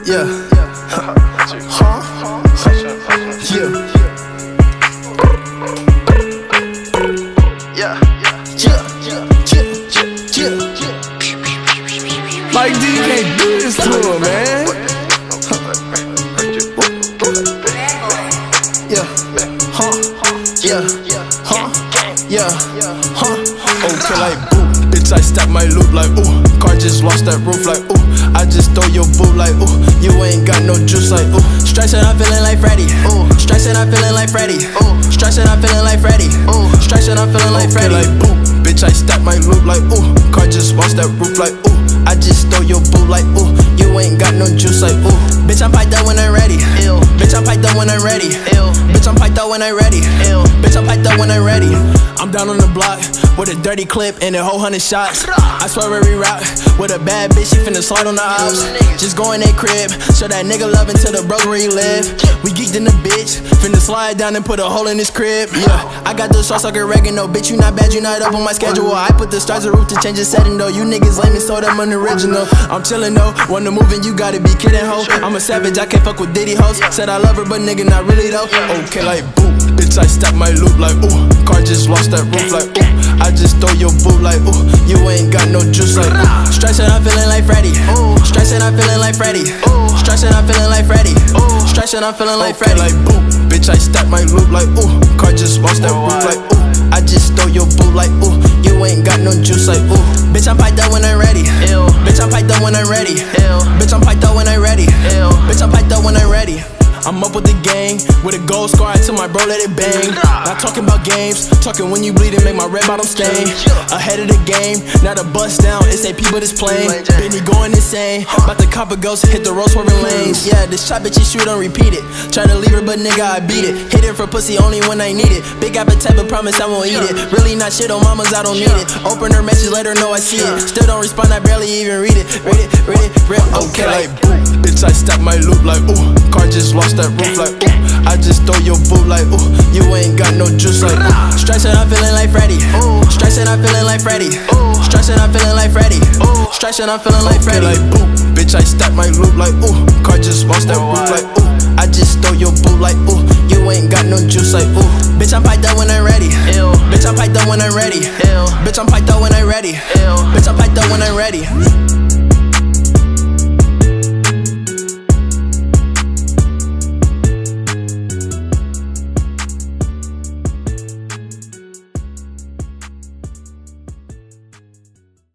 Yeah. Huh? Yeah. Yeah. Like D can't do this to him, man. Yeah. Huh? Yeah. Huh? Yeah. Huh? Okay, like boo. Bitch, I stack my loot like ooh. Car just lost that roof like ooh. I just throw your boo like ooh. You ain't got no juice like ooh. Stripes and I'm feeling like Freddy. Ooh. Stripes and I'm feeling like Freddy. Ooh. Stripes and I'm feeling like Freddy. Ooh. Stripes and I'm feeling like Freddy. Like boo. Bitch, I stack my loot like ooh. Car just lost that roof like ooh. I just throw your boo like ooh. You ain't got no juice like ooh. Bitch, I'm piped up when I'm ready. Ew. Bitch, I'm piped up when I'm ready. Ew. Bitch, I'm piped up when I'm ready. Ew. Bitch, I'm piped up when I'm ready. I'm down on the block with a dirty clip and a whole 100 shots. I swear every route with a bad bitch, she finna slide on the ops. Just go in that crib, show that nigga love into the bros where he live. We geeked in the bitch, finna slide down and put a hole in his crib. Yeah, I got the sauce like oregano, bitch you not bad, you not up on my schedule. I put the stars of roof to change the setting though. You niggas lame and so them unoriginal. I'm chillin' though, when the moving you gotta be kidding ho. I'm a savage, I can't fuck with Diddy hoes. Said I love her but nigga not really though. Okay like boo. Bitch, I stack my loot like ooh. Car just lost that roof like ooh. I just throw your boo like ooh. You ain't got no juice like ooh. Stripes and I'm feeling like Freddy. Ooh. Stripes and I'm feeling like Freddy. Ooh. Stripes and I'm feeling like Freddy. Ooh. Stripes and I'm feeling like Freddy. Like boo. Bitch, I stack my loot like ooh. Car just lost that roof like ooh. I just throw your boo like ooh. You ain't got no juice like ooh. Bitch, I'm piped up when I'm ready. Ew. Bitch, I'm piped up when I'm ready. Ew. Bitch, I'm piped up when I'm ready. Ew. Bitch, I'm piped up when I'm ready. I'm up with the gang, with a gold scar, I tell my bro let it bang. Not talking about games, talking when you bleed and make my red bottom stain. Ahead of the game, not a bust down, it's AP but it's plain. Benny going insane, about the copper ghost, hit the road swerving lanes. Yeah, this trap bitch you shoot on repeat it. Tryna leave her but nigga I beat it. Hit it for pussy only when I need it. Big appetite but promise I won't eat it. Really not shit on mamas, I don't need it. Open her message, let her know I see it. Still don't respond, I barely even read it. Read it, okay like boo. Bitch, I stack my loot like ooh. Car just lost that roof like ooh. I just throw your boo like ooh. You ain't got no juice like ooh. Stripes and I'm feeling like Freddy. Ooh. Stripes and I'm feeling like Freddy. Ooh. Stripes and I'm feeling like Freddy. Ooh. Stripes and I'm feeling like Freddy. Like boo. Bitch, I stack my loot like ooh. Car just lost that roof like ooh. I just throw your boo like ooh. You ain't got no juice like ooh. Bitch, I'm piped up when I'm ready. Ew. Bitch, I'm piped up when I'm ready. Ew. Bitch, I'm piped up when I'm ready. Ew. Bitch, I'm piped up when I'm ready.